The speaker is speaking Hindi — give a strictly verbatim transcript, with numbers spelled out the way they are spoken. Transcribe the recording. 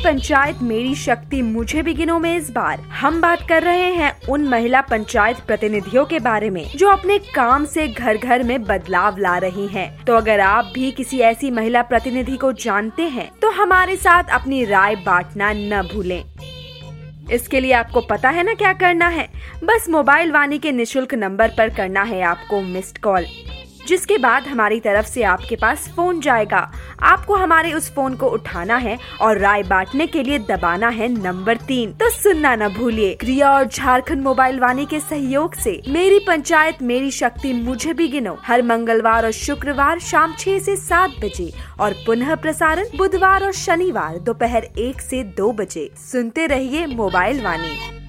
पंचायत मेरी शक्ति मुझे भी गिनो में इस बार हम बात कर रहे हैं उन महिला पंचायत प्रतिनिधियों के बारे में जो अपने काम से घर घर में बदलाव ला रही हैं। तो अगर आप भी किसी ऐसी महिला प्रतिनिधि को जानते हैं तो हमारे साथ अपनी राय बांटना न भूलें। इसके लिए आपको पता है ना क्या करना है, बस मोबाइल वाणी के निशुल्क नंबर पर करना है आपको मिस्ड कॉल, जिसके बाद हमारी तरफ से आपके पास फोन जाएगा। आपको हमारे उस फोन को उठाना है और राय बांटने के लिए दबाना है नंबर तीन। तो सुनना न भूलिए। क्रिया और झारखंड मोबाइल वाणी के सहयोग से मेरी पंचायत मेरी शक्ति मुझे भी गिनो हर मंगलवार और शुक्रवार शाम छह से सात बजे और पुनः प्रसारण बुधवार और शनिवार दोपहर एक से दो बजे। सुनते रहिए मोबाइल वाणी।